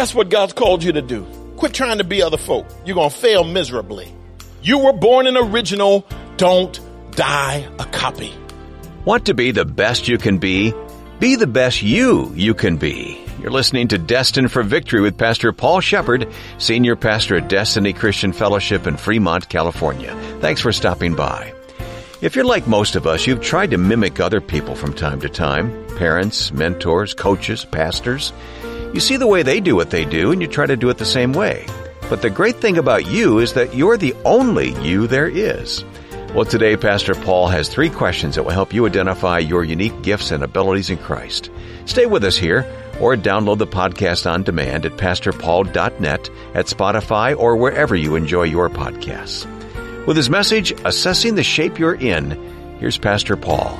That's what God's called you to do. Quit trying to be other folk. You're going to fail miserably. You were born an original. Don't die a copy. Want to be the best you can be? Be the best you can be. You're listening to Destined for Victory with Pastor Paul Shepard, Senior Pastor at Destiny Christian Fellowship in Fremont, California. Thanks for stopping by. If you're like most of us, you've tried to mimic other people from time to time. Parents, mentors, coaches, pastors. You see the way they do what they do, and you try to do it the same way. But the great thing about you is that you're the only you there is. Well, today, Pastor Paul has 3 questions that will help you identify your unique gifts and abilities in Christ. Stay with us here, or download the podcast on demand at pastorpaul.net, at Spotify, or wherever you enjoy your podcasts. With his message, Assessing the Shape You're In, here's Pastor Paul.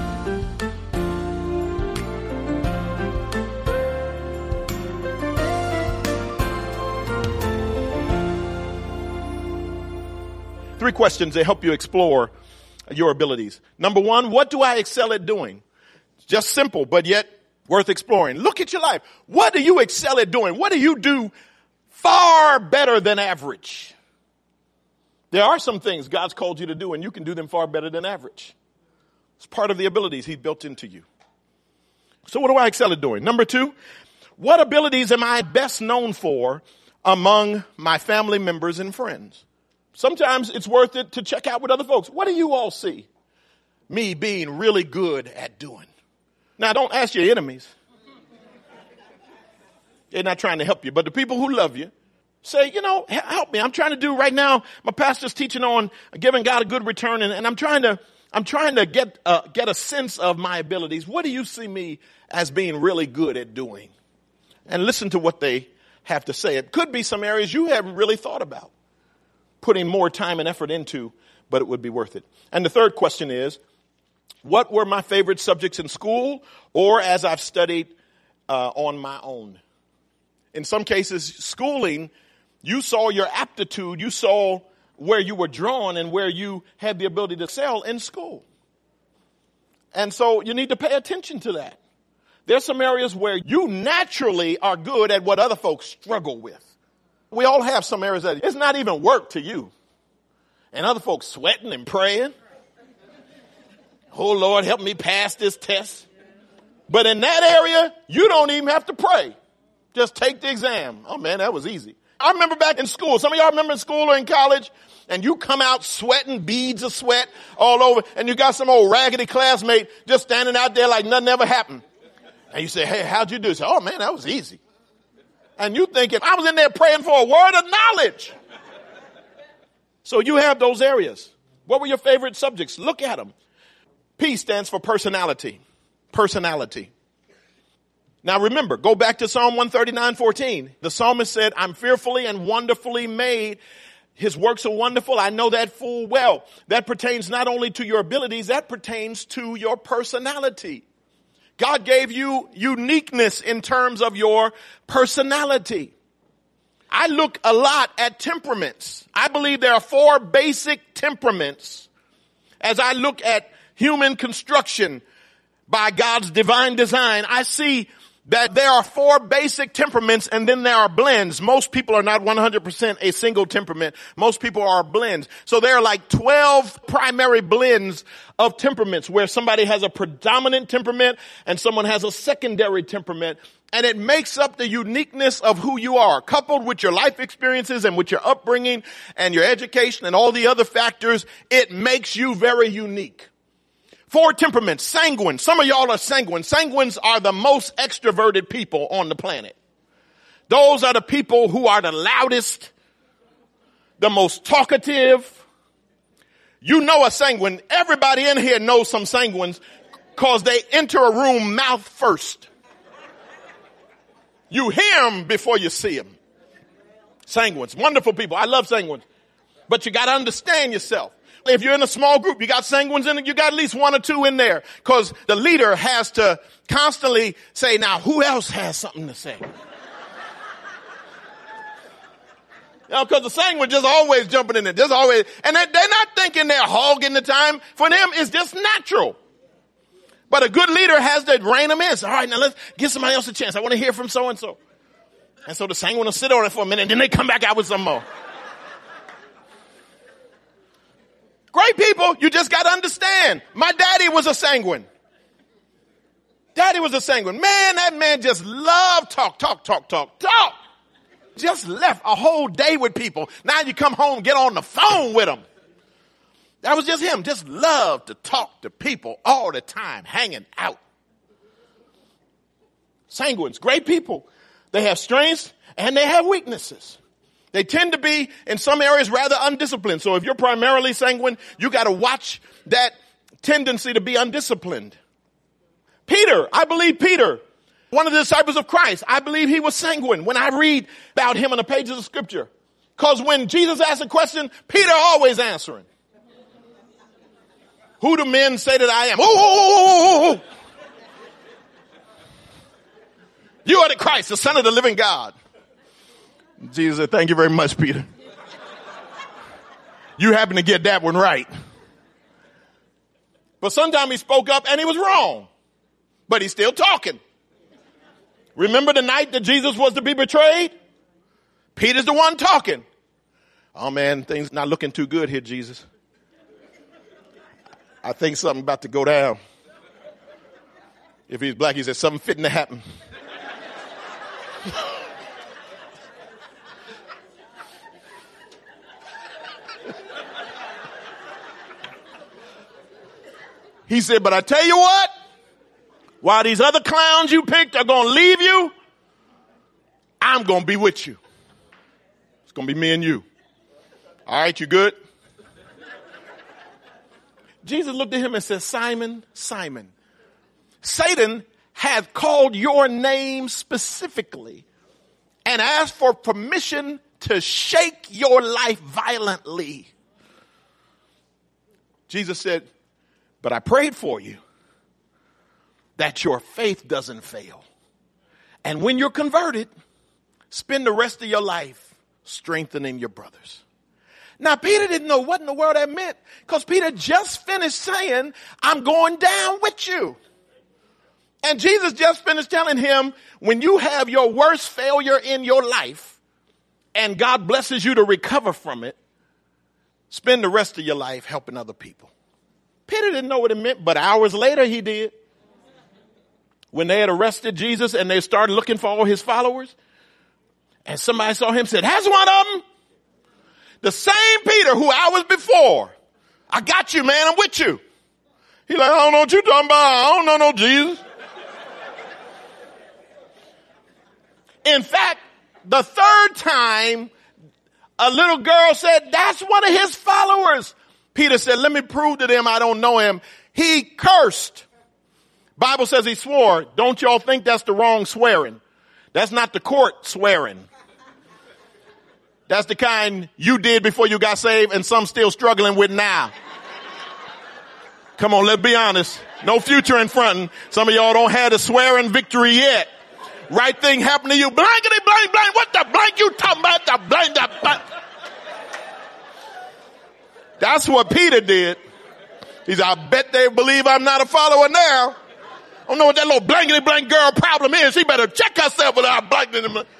Three questions that help you explore your abilities. Number 1, what do I excel at doing? Just simple, but yet worth exploring. Look at your life. What do you excel at doing? What do you do far better than average? There are some things God's called you to do, and you can do them far better than average. It's part of the abilities He built into you. So what do I excel at doing? Number 2, what abilities am I best known for among my family members and friends? Sometimes it's worth it to check out with other folks. What do you all see me being really good at doing? Now, don't ask your enemies. They're not trying to help you. But the people who love you, say, help me. I'm trying to do right now. My pastor's teaching on giving God a good return. And I'm trying to get a sense of my abilities. What do you see me as being really good at doing? And listen to what they have to say. It could be some areas you haven't really thought about putting more time and effort into, but it would be worth it. And the third question is, what were my favorite subjects in school or as I've studied on my own? In some cases, schooling, you saw your aptitude, you saw where you were drawn and where you had the ability to excel in school. And so you need to pay attention to that. There's some areas where you naturally are good at what other folks struggle with. We all have some areas that it's not even work to you. And other folks sweating and praying. Oh, Lord, help me pass this test. But in that area, you don't even have to pray. Just take the exam. Oh, man, that was easy. I remember back in school. Some of y'all remember in school or in college, and you come out sweating, beads of sweat all over, and you got some old raggedy classmate just standing out there like nothing ever happened. And you say, hey, how'd you do? You say, oh, man, that was easy. And you thinking, I was in there praying for a word of knowledge. So you have those areas. What were your favorite subjects? Look at them. P stands for personality. Personality. Now remember, go back to Psalm 139:14. The psalmist said, I'm fearfully and wonderfully made. His works are wonderful. I know that full well. That pertains not only to your abilities, that pertains to your personality. God gave you uniqueness in terms of your personality. I look a lot at temperaments. I believe there are 4 basic temperaments as I look at human construction by God's divine design. I see that there are 4 basic temperaments and then there are blends. Most people are not 100% a single temperament. Most people are blends. So there are like 12 primary blends of temperaments where somebody has a predominant temperament and someone has a secondary temperament. And it makes up the uniqueness of who you are, coupled with your life experiences and with your upbringing and your education and all the other factors. It makes you very unique. 4 temperaments. Sanguine. Some of y'all are sanguine. Sanguines are the most extroverted people on the planet. Those are the people who are the loudest, the most talkative. You know a sanguine. Everybody in here knows some sanguines because they enter a room mouth first. You hear them before you see them. Sanguines. Wonderful people. I love sanguines. But you got to understand yourself. If you're in a small group, you got sanguines in it, you got at least 1 or 2 in there because the leader has to constantly say, now who else has something to say? Because the sanguine just always jumping in there. Just always, and they're not thinking they're hogging the time. For them, it's just natural. But a good leader has to rein them in. So, all right, now let's give somebody else a chance. I want to hear from so-and-so. And so the sanguine will sit on it for a minute, and then they come back out with some more. Great people, you just got to understand. My daddy was a sanguine. Daddy was a sanguine. Man, that man just loved talk. Just left a whole day with people. Now you come home, get on the phone with them. That was just him. Just loved to talk to people all the time, hanging out. Sanguines, great people. They have strengths and they have weaknesses. They tend to be, in some areas, rather undisciplined. So if you're primarily sanguine, you got to watch that tendency to be undisciplined. Peter, I believe Peter, one of the disciples of Christ, I believe he was sanguine when I read about him in the pages of Scripture. Because when Jesus asked a question, Peter always answering. Who do men say that I am? Oh! You are the Christ, the Son of the living God. Jesus said, thank you very much, Peter. You happen to get that one right. But sometimes he spoke up and he was wrong. But he's still talking. Remember the night that Jesus was to be betrayed? Peter's the one talking. Oh man, things not looking too good here, Jesus. I think something about to go down. If he's black, he said something fitting to happen. He said, but I tell you what, while these other clowns you picked are going to leave you, I'm going to be with you. It's going to be me and you. All right, you good? Jesus looked at him and said, Simon, Simon, Satan hath called your name specifically and asked for permission to shake your life violently. Jesus said, but I prayed for you that your faith doesn't fail. And when you're converted, spend the rest of your life strengthening your brothers. Now, Peter didn't know what in the world that meant because Peter just finished saying, I'm going down with you. And Jesus just finished telling him, when you have your worst failure in your life and God blesses you to recover from it, spend the rest of your life helping other people. Peter didn't know what it meant, but hours later he did. When they had arrested Jesus and they started looking for all his followers, and somebody saw him and said, that's one of them. The same Peter who hours before, I got you, man, I'm with you. He's like, I don't know what you're talking about. I don't know no Jesus. In fact, the third time, a little girl said, that's one of his followers. Peter said, let me prove to them I don't know him. He cursed. Bible says he swore. Don't y'all think that's the wrong swearing? That's not the court swearing. That's the kind you did before you got saved and some still struggling with now. Come on, let's be honest. No future in front. Some of y'all don't have the swearing victory yet. Right thing happened to you. Blankety blank blank. What the blank you talking about? The blank, the blank. That's what Peter did. He said, I bet they believe I'm not a follower now. I don't know what that little blankety blank girl problem is. She better check herself without blankety blank.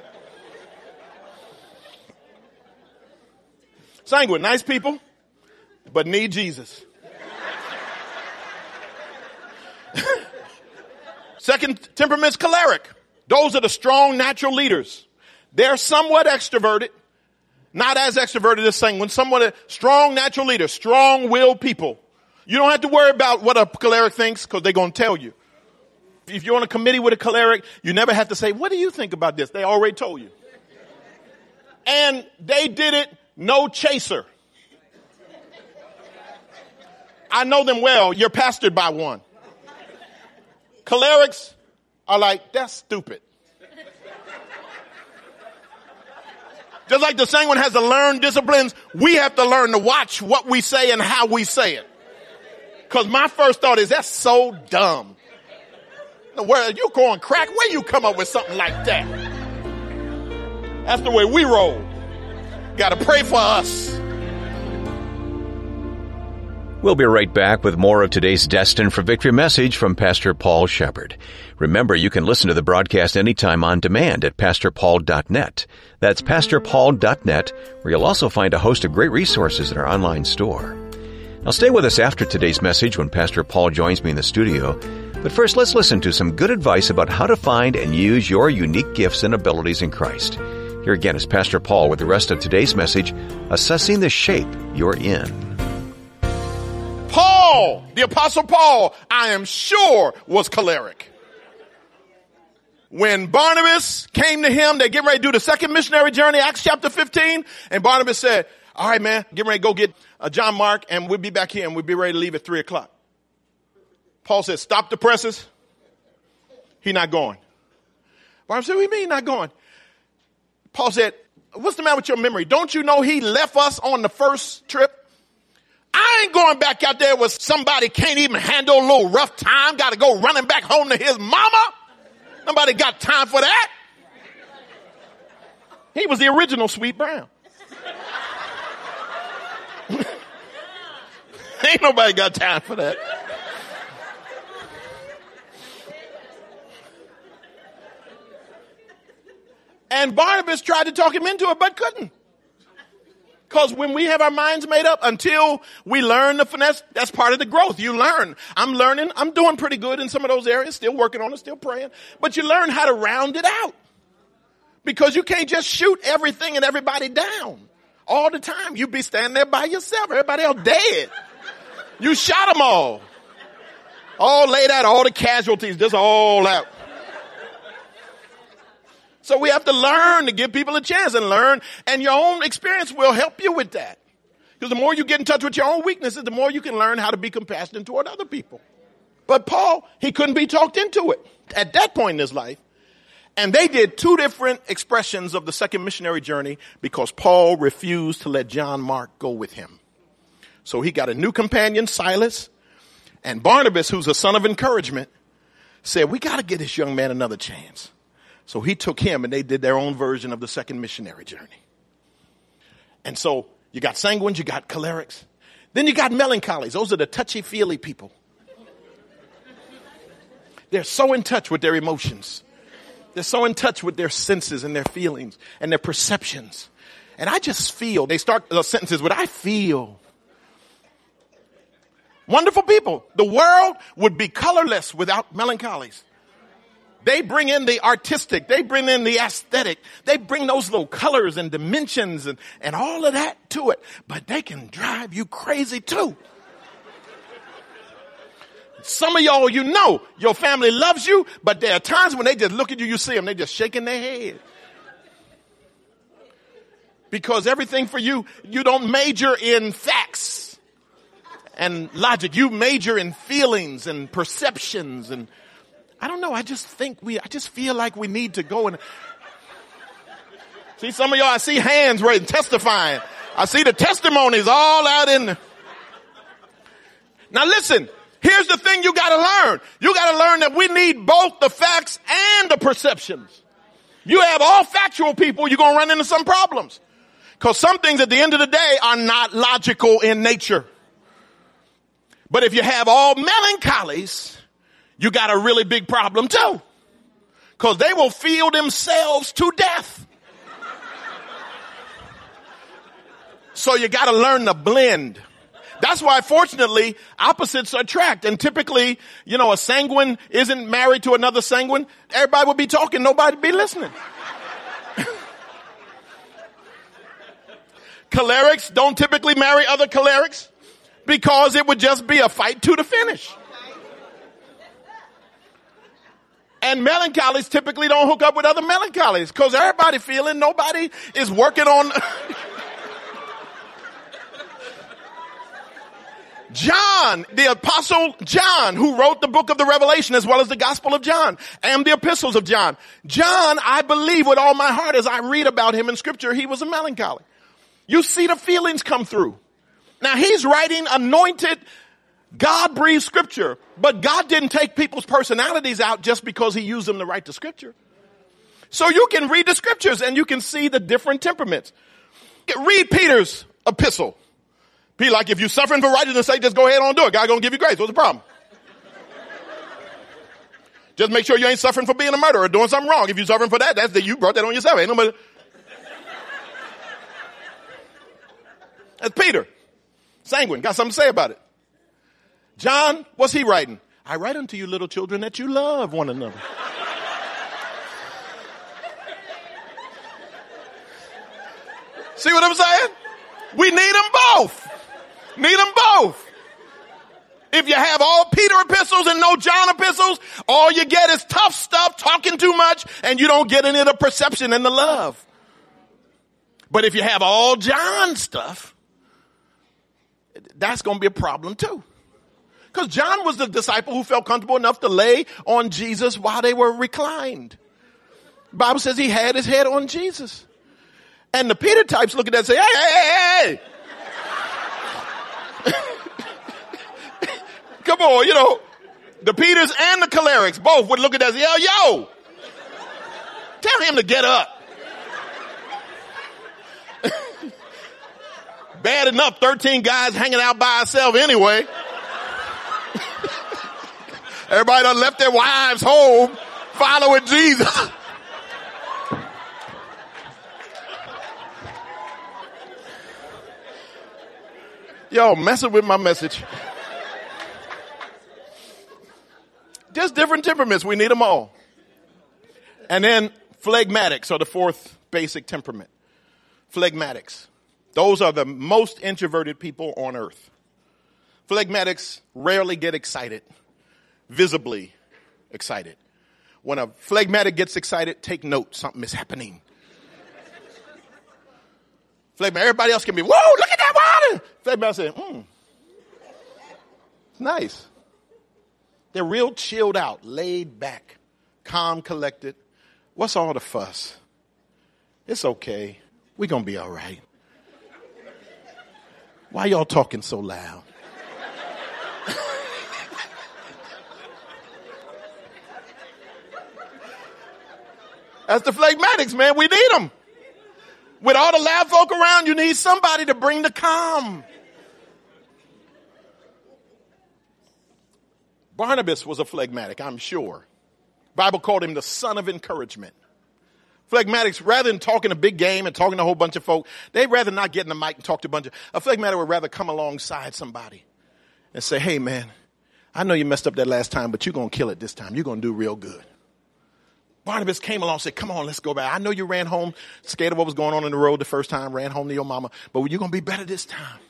Sanguine, nice people, but need Jesus. Second temperament's choleric. Those are the strong natural leaders. They're somewhat extroverted, not as extroverted as sanguine, somewhat a strong natural leader, strong-willed people. You don't have to worry about what a choleric thinks because they're going to tell you. If you're on a committee with a choleric, you never have to say, what do you think about this? They already told you. And they did it no chaser. I know them well. You're pastored by one. Cholerics are like, that's stupid. Just like the sanguine has to learn disciplines, we have to learn to watch what we say and how we say it. Because my first thought is, that's so dumb. Where you going crack? Where you come up with something like that? That's the way we roll. Got to pray for us. We'll be right back with more of today's Destined for Victory message from Pastor Paul Shepherd. Remember, you can listen to the broadcast anytime on demand at pastorpaul.net. That's pastorpaul.net, where you'll also find a host of great resources in our online store. Now stay with us after today's message when Pastor Paul joins me in the studio. But first, let's listen to some good advice about how to find and use your unique gifts and abilities in Christ. Here again is Pastor Paul with the rest of today's message, Assessing the Shape You're In. Paul, the Apostle Paul, I am sure was choleric. When Barnabas came to him, they getting ready to do the second missionary journey, Acts chapter 15, and Barnabas said, all right, man, get ready to go get John Mark, and we'll be back here, and we'll be ready to leave at 3 o'clock. Paul said, stop the presses. He not going. Barnabas said, what do you mean he not going? Paul said, what's the matter with your memory? Don't you know he left us on the first trip? I ain't going back out there with somebody can't even handle a little rough time, got to go running back home to his mama. Nobody got time for that. He was the original Sweet Brown. Ain't nobody got time for that. And Barnabas tried to talk him into it, but couldn't. Because when we have our minds made up, until we learn the finesse, that's part of the growth. You learn. I'm learning. I'm doing pretty good in some of those areas, still working on it, still praying. But you learn how to round it out. Because you can't just shoot everything and everybody down all the time. You be standing there by yourself. Everybody else dead. You shot them all laid out, all the casualties, just all out. So we have to learn to give people a chance and learn, and your own experience will help you with that. Because the more you get in touch with your own weaknesses, the more you can learn how to be compassionate toward other people. But Paul, he couldn't be talked into it at that point in his life. And they did 2 different expressions of the second missionary journey because Paul refused to let John Mark go with him. So he got a new companion, Silas, and Barnabas, who's a son of encouragement, said, we got to give this young man another chance. So he took him and they did their own version of the second missionary journey. And so you got sanguines, you got cholerics. Then you got melancholies. Those are the touchy-feely people. They're so in touch with their emotions. They're so in touch with their senses and their feelings and their perceptions. And I just feel, they start sentences with, I feel. Wonderful people. The world would be colorless without melancholies. They bring in the artistic. They bring in the aesthetic. They bring those little colors and dimensions and all of that to it. But they can drive you crazy too. Some of y'all, you know, your family loves you, but there are times when they just look at you, you see them, they just shaking their head. Because everything for you, you don't major in facts and logic. You major in feelings and perceptions and I don't know. I just feel like we need to go and see some of y'all. I see hands raising, testifying. I see the testimonies all out in. Now listen, here's the thing you got to learn. You got to learn that we need both the facts and the perceptions. You have all factual people, you're going to run into some problems. Because some things at the end of the day are not logical in nature. But if you have all melancholies, you got a really big problem too. Because they will feel themselves to death. So you got to learn to blend. That's why, fortunately, opposites attract. And typically, you know, a sanguine isn't married to another sanguine. Everybody would be talking. Nobody would be listening. Cholerics don't typically marry other cholerics because it would just be a fight to the finish. And melancholies typically don't hook up with other melancholies because everybody feeling, nobody is working on. John, the apostle John, who wrote the book of the Revelation as well as the Gospel of John and the epistles of John. John, I believe with all my heart as I read about him in scripture, he was a melancholy. You see the feelings come through. Now he's writing anointed, God-breathed scripture, but God didn't take people's personalities out just because he used them to write the scripture. So you can read the scriptures and you can see the different temperaments. Read Peter's epistle. Be like, if you're suffering for righteousness' sake, just go ahead on and do it. God gonna give you grace. What's the problem? Just make sure you ain't suffering for being a murderer or doing something wrong. If you're suffering for that, that's that you brought that on yourself. Ain't nobody. That's Peter. Sanguine. Got something to say about it. John, what's he writing? I write unto you, little children, that you love one another. See what I'm saying? We need them both. Need them both. If you have all Peter epistles and no John epistles, all you get is tough stuff, talking too much, and you don't get any of the perception and the love. But if you have all John stuff, that's going to be a problem too. Because John was the disciple who felt comfortable enough to lay on Jesus while they were reclined. The Bible says he had his head on Jesus. And the Peter types look at that and say, hey. Come on, you know, the Peters and the cholerics both would look at that and say, yo, tell him to get up. Bad enough, 13 guys hanging out by ourselves anyway. Everybody done left their wives home following Jesus. Yo, messing with my message. Just different temperaments. We need them all. And then phlegmatics are the fourth basic temperament. Phlegmatics. Those are the most introverted people on earth. Phlegmatics rarely get excited, visibly excited. When a phlegmatic gets excited, take note, something is happening. Phlegmatic, everybody else can be, whoa, look at that water. Phlegmatic say, it's nice. They're real chilled out, laid back, calm, collected. What's all the fuss? It's okay. We're going to be all right. Why y'all talking so loud? That's the phlegmatics, man. We need them. With all the loud folk around, you need somebody to bring the calm. Barnabas was a phlegmatic, I'm sure. Bible called him the son of encouragement. Phlegmatics, rather than talking a big game and talking to a whole bunch of folk, they'd rather not get in the mic and talk to a phlegmatic would rather come alongside somebody and say, hey man, I know you messed up that last time, but you're going to kill it this time. You're going to do real good. Barnabas came along and said, come on, let's go back. I know you ran home, scared of what was going on in the road the first time, ran home to your mama, but you're going to be better this time.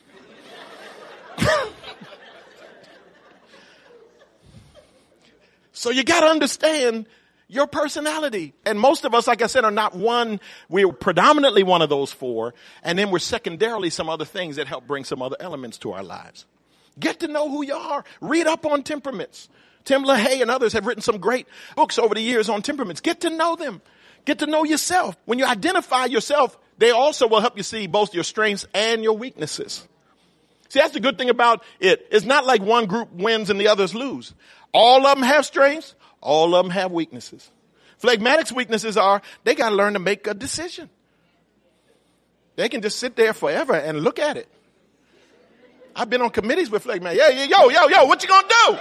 So you got to understand your personality. And most of us, like I said, are not one. We're predominantly one of those four. And then we're secondarily some other things that help bring some other elements to our lives. Get to know who you are. Read up on temperaments. Tim LaHaye and others have written some great books over the years on temperaments. Get to know them. Get to know yourself. When you identify yourself, they also will help you see both your strengths and your weaknesses. See, that's the good thing about it. It's not like one group wins and the others lose. All of them have strengths. All of them have weaknesses. Phlegmatics' weaknesses are they got to learn to make a decision. They can just sit there forever and look at it. I've been on committees with phlegmatics. Yeah, yo, what you gonna do?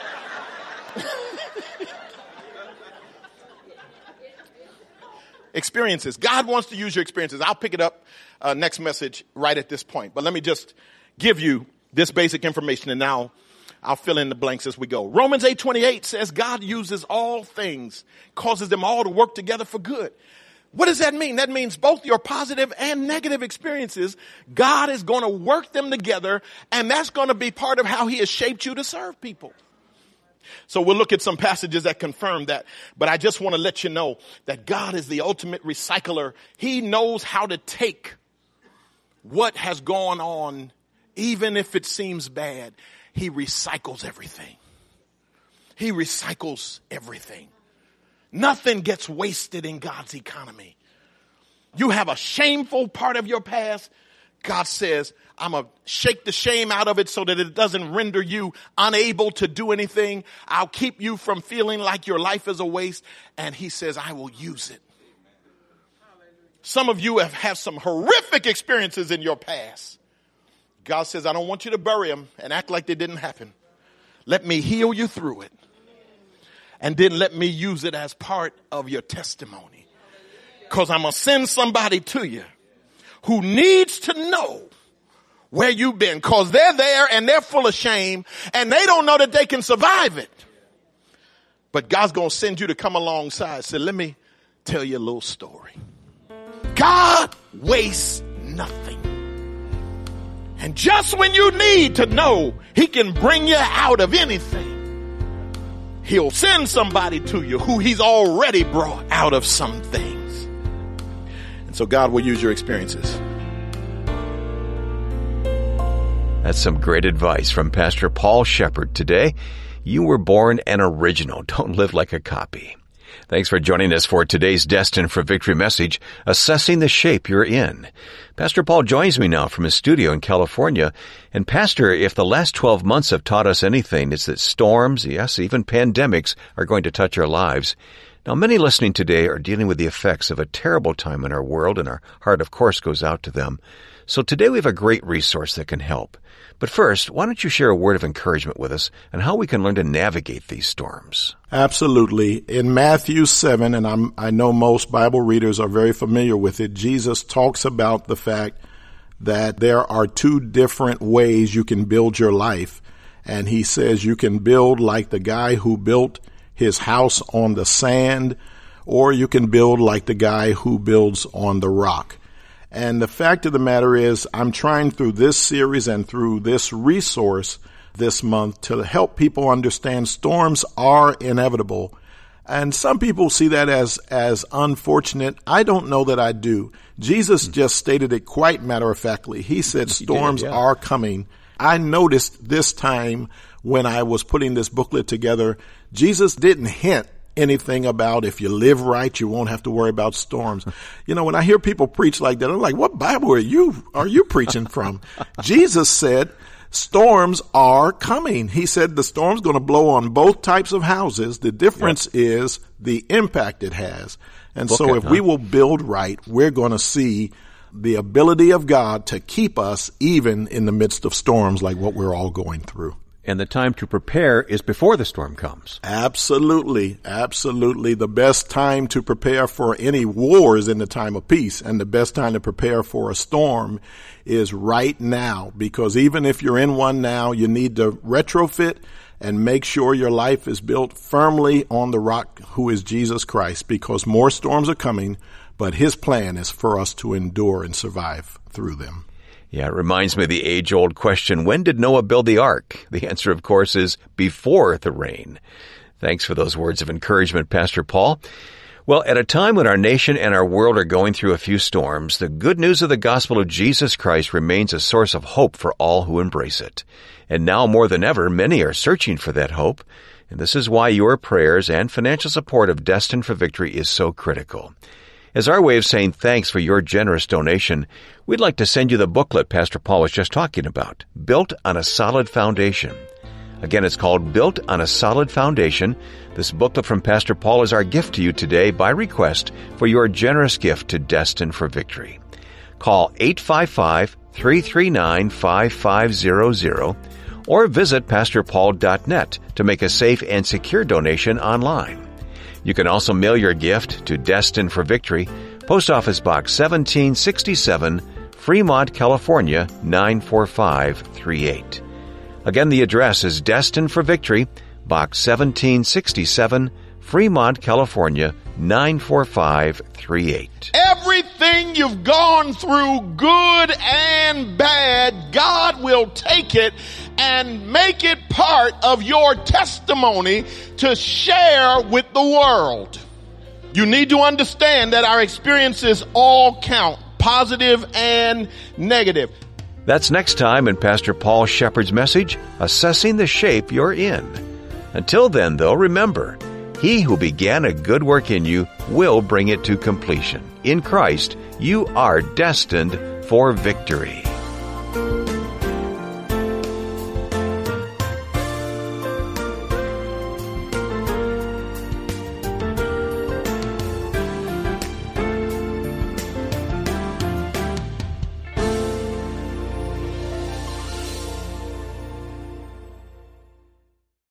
Experiences. God wants to use your experiences. I'll pick it up next message right at this point. But let me just give you this basic information and now I'll fill in the blanks as we go. Romans 8:28 says God uses all things, causes them all to work together for good. What does that mean? That means both your positive and negative experiences, God is going to work them together, and that's going to be part of how he has shaped you to serve people. So we'll look at some passages that confirm that, but I just want to let you know that God is the ultimate recycler. He knows how to take what has gone on, even if it seems bad. He recycles everything. He recycles everything. Nothing gets wasted in God's economy. You have a shameful part of your past. God says, I'm going to shake the shame out of it so that it doesn't render you unable to do anything. I'll keep you from feeling like your life is a waste. And he says, I will use it. Some of you have had some horrific experiences in your past. God says, I don't want you to bury them and act like they didn't happen. Let me heal you through it. And then let me use it as part of your testimony. Because I'm going to send somebody to you who needs to know where you've been. Because they're there and they're full of shame and they don't know that they can survive it. But God's going to send you to come alongside. So let me tell you a little story. God wastes nothing. And just when you need to know he can bring you out of anything, he'll send somebody to you who he's already brought out of some things. And so God will use your experiences. That's some great advice from Pastor Paul Shepard today. You were born an original. Don't live like a copy. Thanks for joining us for today's Destined for Victory message, Assessing the Shape You're In. Pastor Paul joins me now from his studio in California. And Pastor, if the last 12 months have taught us anything, it's that storms, yes, even pandemics, are going to touch our lives. Now, many listening today are dealing with the effects of a terrible time in our world, and our heart, of course, goes out to them. So today we have a great resource that can help. But first, why don't you share a word of encouragement with us and how we can learn to navigate these storms? Absolutely. In Matthew 7, and I know most Bible readers are very familiar with it, Jesus talks about the fact that there are two different ways you can build your life. And he says you can build like the guy who built his house on the sand, or you can build like the guy who builds on the rock. And the fact of the matter is, I'm trying through this series and through this resource this month to help people understand storms are inevitable. And some people see that as unfortunate. I don't know that I do. Jesus just stated it quite matter-of-factly. He said storms are coming. I noticed this time when I was putting this booklet together, Jesus didn't hint anything about if you live right, you won't have to worry about storms. You know, when I hear people preach like that, I'm like, what Bible are you preaching from? Jesus said storms are coming. He said the storm's going to blow on both types of houses. The difference is the impact it has. And so if we will build right, we're going to see the ability of God to keep us even in the midst of storms like what we're all going through. And the time to prepare is before the storm comes. Absolutely. Absolutely. The best time to prepare for any war is in the time of peace. And the best time to prepare for a storm is right now. Because even if you're in one now, you need to retrofit and make sure your life is built firmly on the rock who is Jesus Christ. Because more storms are coming, but his plan is for us to endure and survive through them. Yeah, it reminds me of the age-old question, when did Noah build the ark? The answer, of course, is before the rain. Thanks for those words of encouragement, Pastor Paul. Well, at a time when our nation and our world are going through a few storms, the good news of the gospel of Jesus Christ remains a source of hope for all who embrace it. And now more than ever, many are searching for that hope. And this is why your prayers and financial support of Destined for Victory is so critical. As our way of saying thanks for your generous donation, we'd like to send you the booklet Pastor Paul was just talking about, Built on a Solid Foundation. Again, it's called Built on a Solid Foundation. This booklet from Pastor Paul is our gift to you today by request for your generous gift to Destined for Victory. Call 855-339-5500 or visit pastorpaul.net to make a safe and secure donation online. You can also mail your gift to Destined for Victory, Post Office Box 1767, Fremont, California, 94538. Again, the address is Destined for Victory, Box 1767, Fremont, California, 94538. Everything you've gone through, good and bad, God will take it and make it part of your testimony to share with the world. You need to understand that our experiences all count, positive and negative. That's next time in Pastor Paul Shepard's message, Assessing the Shape You're In. Until then, though, remember, he who began a good work in you will bring it to completion. In Christ, you are destined for victory.